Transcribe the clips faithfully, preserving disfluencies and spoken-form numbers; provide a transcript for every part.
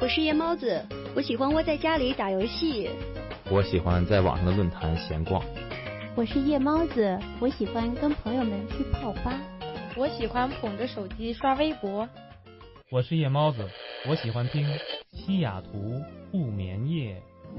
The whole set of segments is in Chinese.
我是夜猫子，我喜欢窝在家里打游戏。 我喜欢在网上的论坛闲逛。 我是夜猫子，我喜欢跟朋友们去泡吧。 我喜欢捧着手机刷微博。 我是夜猫子，我喜欢听西雅图不眠夜。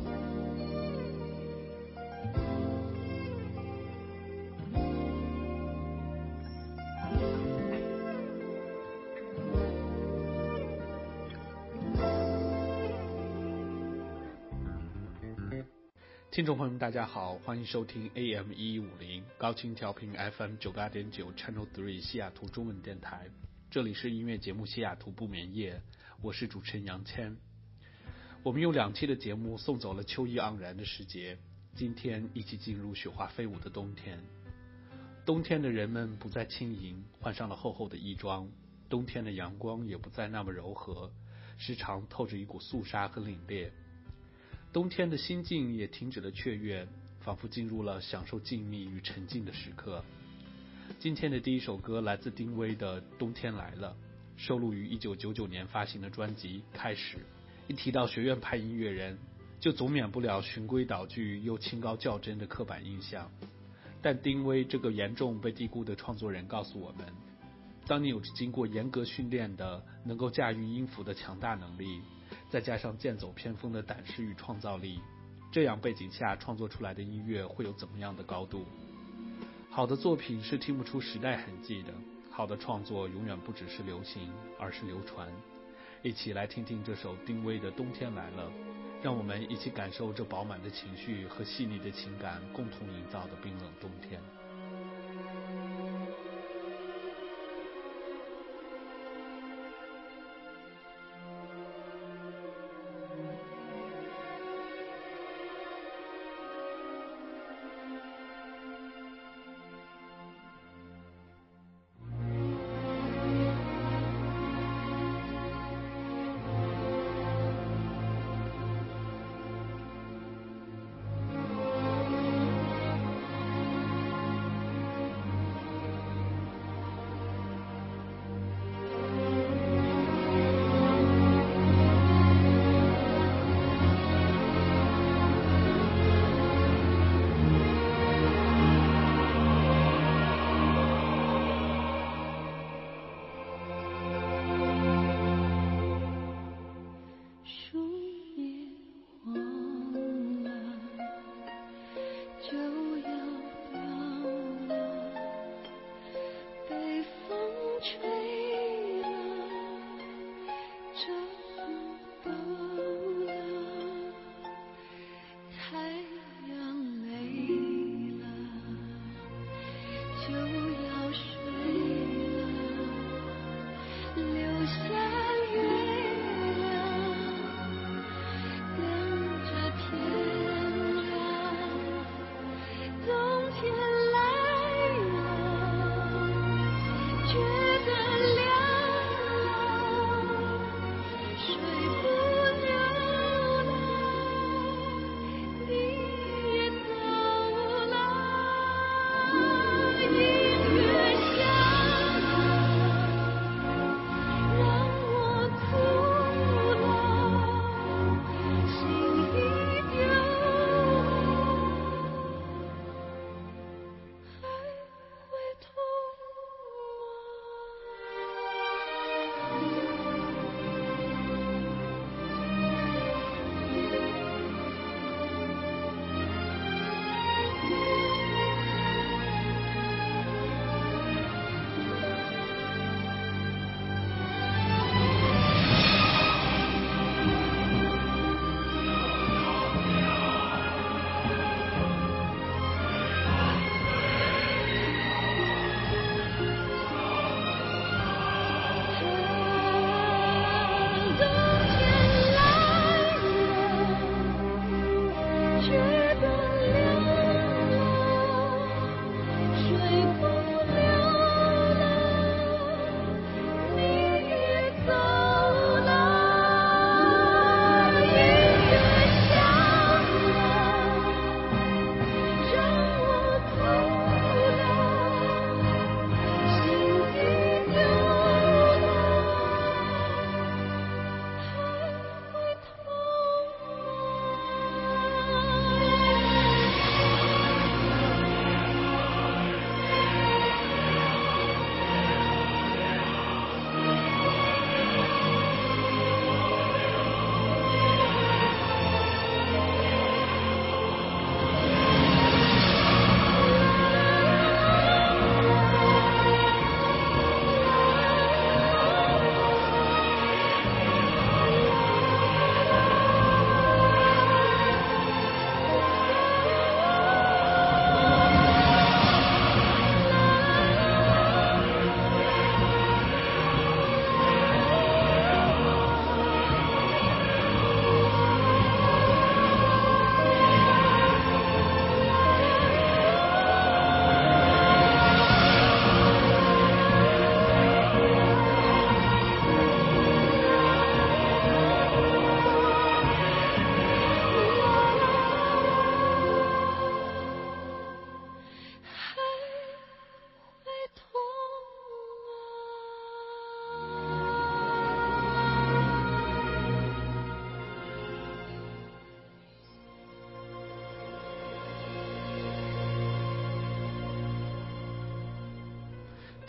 听众朋友们大家好，欢迎收听 A M 一一五零 高清调频 F M 九十八点九 Channel 三西雅图中文电台，这里是音乐节目西雅图不眠夜，我是主持人杨谦。我们用两期的节目送走了秋意盎然的时节，今天一起进入雪花飞舞的冬天。冬天的人们不再轻盈，换上了厚厚的衣装，冬天的阳光也不再那么柔和，时常透着一股肃杀和凛冽。冬天的心境也停止了雀跃，仿佛进入了享受静谧与沉静的时刻。今天的第一首歌来自丁薇的《冬天来了》，收录于一九九九年发行的专辑《开始》。一提到学院派音乐人，就总免不了循规蹈矩又清高较真的刻板印象。但丁薇这个严重被低估的创作人告诉我们，当你有着经过严格训练的能够驾驭音符的强大能力，再加上剑走偏锋的胆识与创造力，这样背景下创作出来的音乐会有怎么样的高度？好的作品是听不出时代痕迹的，好的创作永远不只是流行，而是流传。一起来听听这首丁薇的《冬天来了》，让我们一起感受这饱满的情绪和细腻的情感共同营造的冰冷冬天。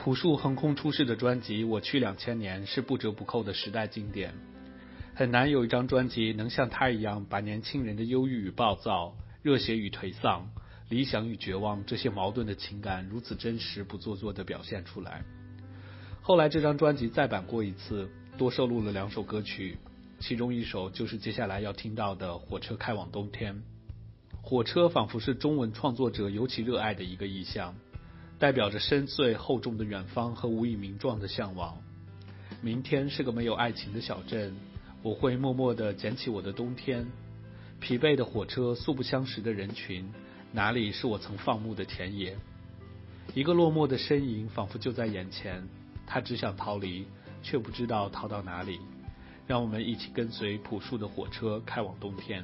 朴树横空出世的专辑《我去两千年》是不折不扣的时代经典，很难有一张专辑能像他一样把年轻人的忧郁与暴躁、热血与颓丧、理想与绝望这些矛盾的情感如此真实不做作地表现出来。后来这张专辑再版过一次，多收录了两首歌曲，其中一首就是接下来要听到的《火车开往冬天》。火车仿佛是中文创作者尤其热爱的一个意象，代表着深邃厚重的远方和无以名状的向往。明天是个没有爱情的小镇，我会默默地捡起我的冬天。疲惫的火车，素不相识的人群，哪里是我曾放牧的田野？一个落寞的身影仿佛就在眼前，他只想逃离，却不知道逃到哪里。让我们一起跟随朴树的火车开往冬天。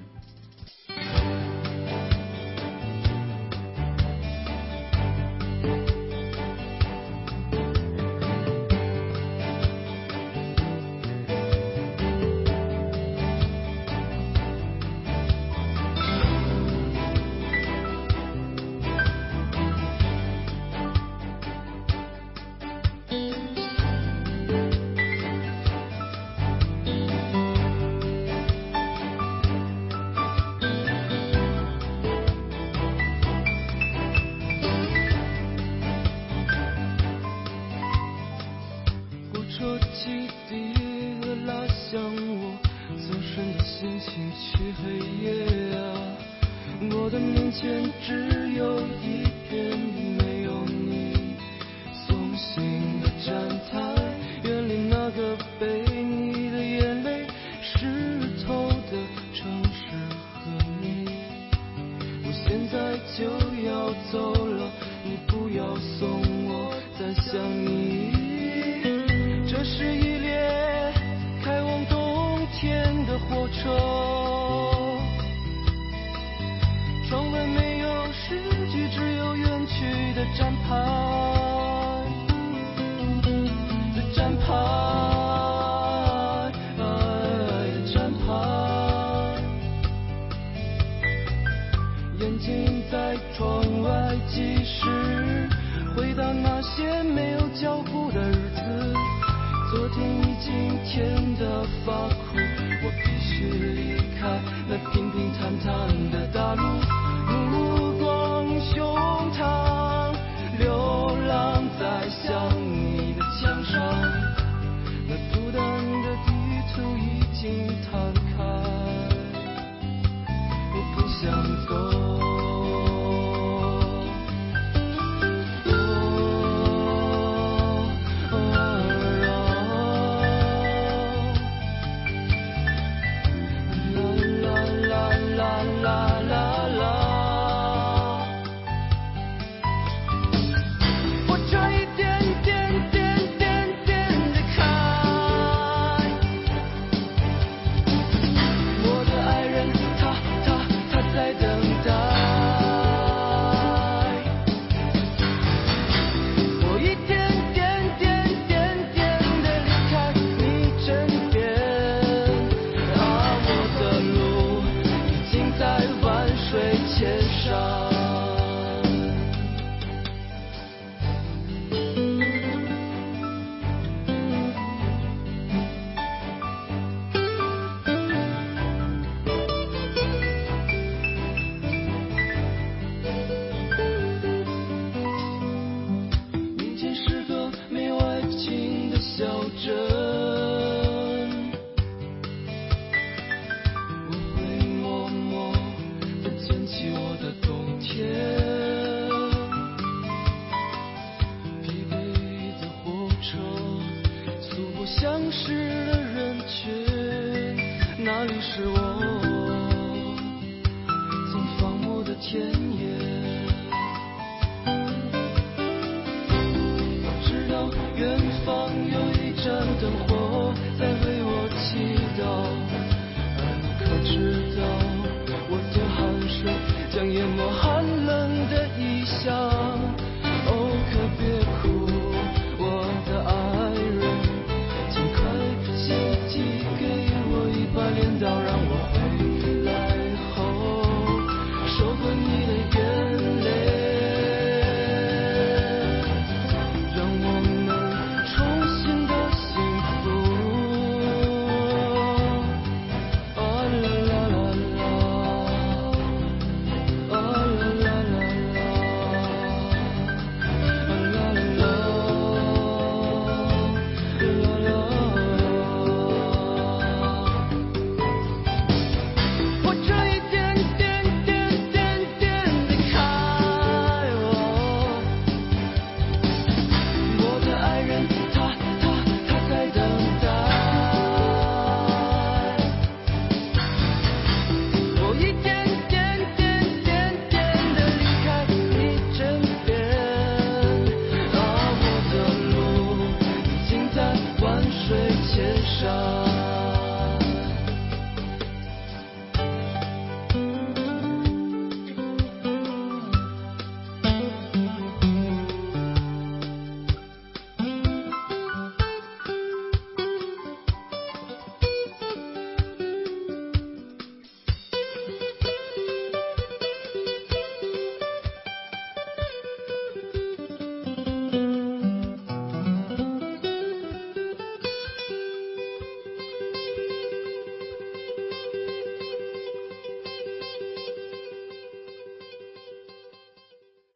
让我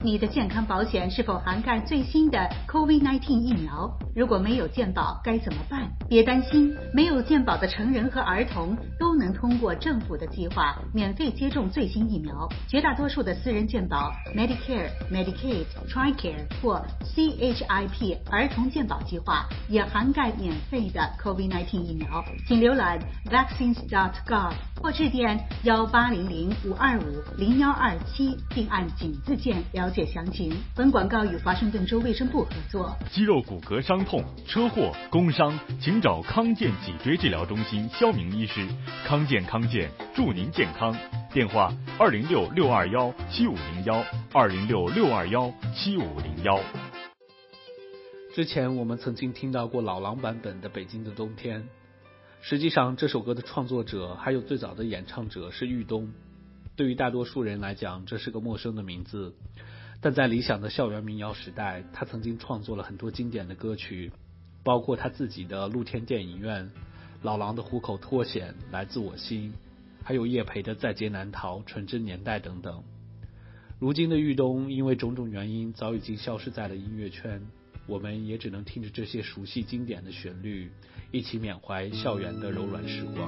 你的健康保险是否涵盖最新的 COVID 十九 疫苗？如果没有健保该怎么办？别担心，没有健保的成人和儿童都能通过政府的计划免费接种最新疫苗。绝大多数的私人健保 Medicare、Medicaid、Tricare 或 C H I P 儿童健保计划也涵盖免费的 COVID 十九 疫苗。请浏览 vaccines dot gov 或致电幺八零零五二五零幺二七，并按井字键了解详情。本广告与华盛顿州卫生部合作。 肌肉骨骼伤痛、车祸、工伤，请找康健脊椎治疗中心肖明医师。康健康健，祝您健康。电话二零六六二幺七五零幺二零六六二幺七五零幺。 之前我们曾经听到过老狼版本的《北京的冬天》，实际上这首歌的创作者还有最早的演唱者是豫东。对于大多数人来讲，这是个陌生的名字，但在理想的校园民谣时代，他曾经创作了很多经典的歌曲，包括他自己的露天电影院、老狼的虎口脱险、来自我心，还有叶培的在劫难逃、纯真年代等等。如今的豫东因为种种原因早已经消失在了音乐圈，我们也只能听着这些熟悉经典的旋律，一起缅怀校园的柔软时光。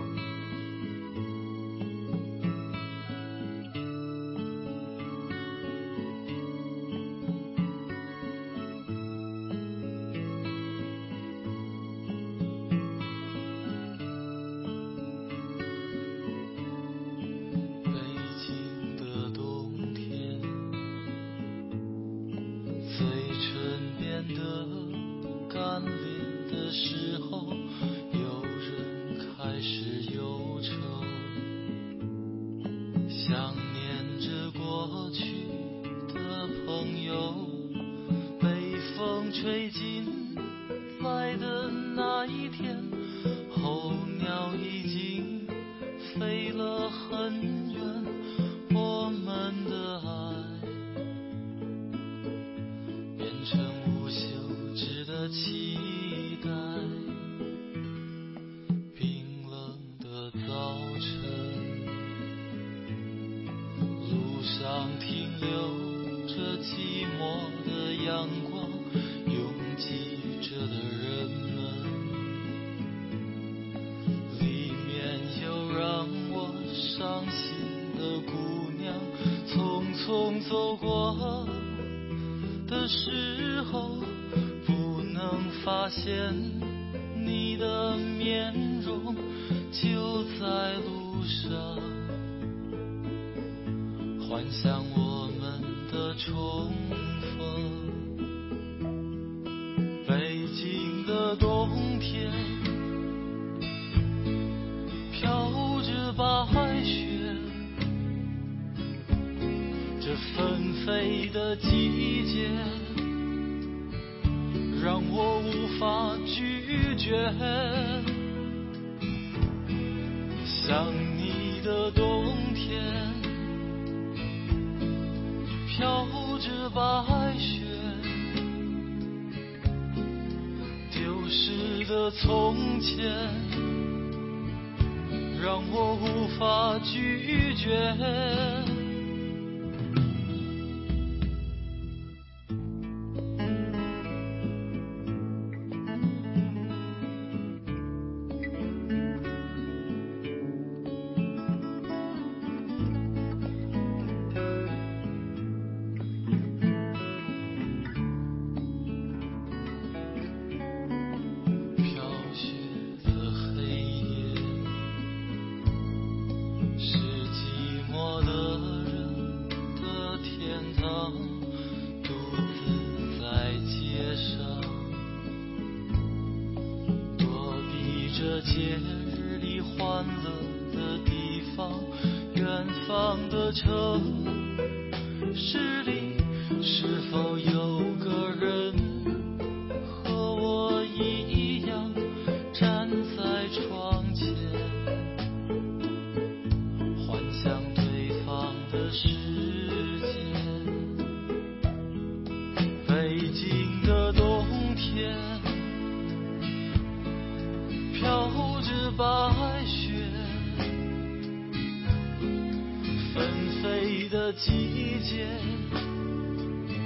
季节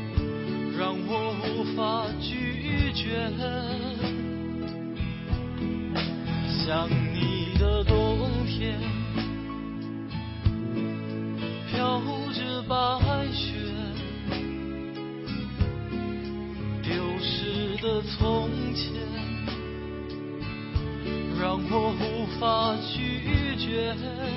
我无法拒绝。想你的冬天，飘着白雪，丢失的从前，让我无法拒绝。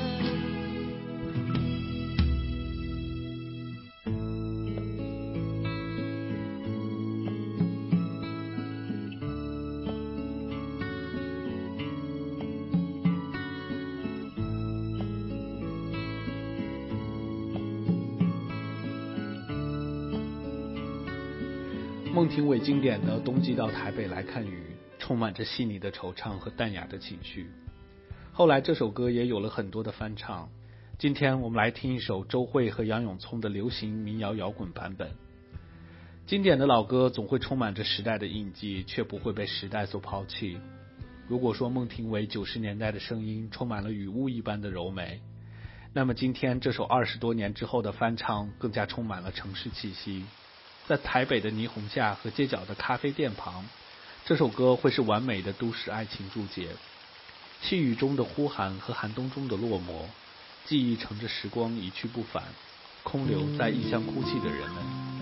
孟庭苇经典的《冬季到台北来看雨》充满着细腻的惆怅和淡雅的情绪。后来这首歌也有了很多的翻唱。今天我们来听一首周蕙和杨永聪的流行民谣摇滚版本。经典的老歌总会充满着时代的印记，却不会被时代所抛弃。如果说孟庭苇九十年代的声音充满了雨雾一般的柔美，那么今天这首二十多年之后的翻唱更加充满了城市气息。在台北的霓虹下和街角的咖啡店旁，这首歌会是完美的都市爱情注解。细雨中的呼喊和寒冬中的落寞，记忆乘着时光一去不返，空留在异乡哭泣的人们。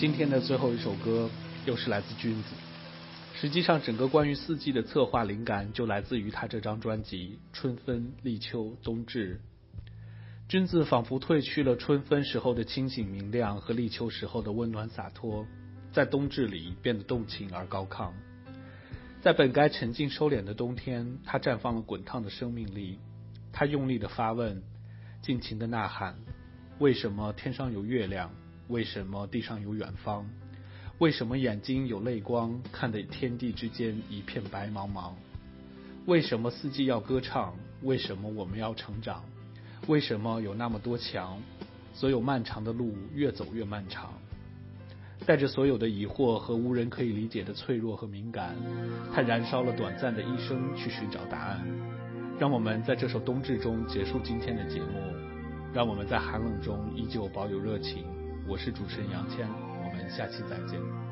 今天的最后一首歌又是来自君子。实际上整个关于四季的策划灵感就来自于他这张专辑春分、立秋、冬至。君子仿佛褪去了春分时候的清醒明亮和立秋时候的温暖洒脱，在冬至里变得动情而高亢。在本该沉静收敛的冬天，他绽放了滚烫的生命力。他用力地发问，尽情地呐喊，为什么天上有月亮？为什么地上有远方？为什么眼睛有泪光，看得天地之间一片白茫茫？为什么四季要歌唱？为什么我们要成长？为什么有那么多墙？所有漫长的路越走越漫长。带着所有的疑惑和无人可以理解的脆弱和敏感，他燃烧了短暂的一生去寻找答案。让我们在这首冬至中结束今天的节目，让我们在寒冷中依旧保有热情。我是主持人杨谦，我们下期再见。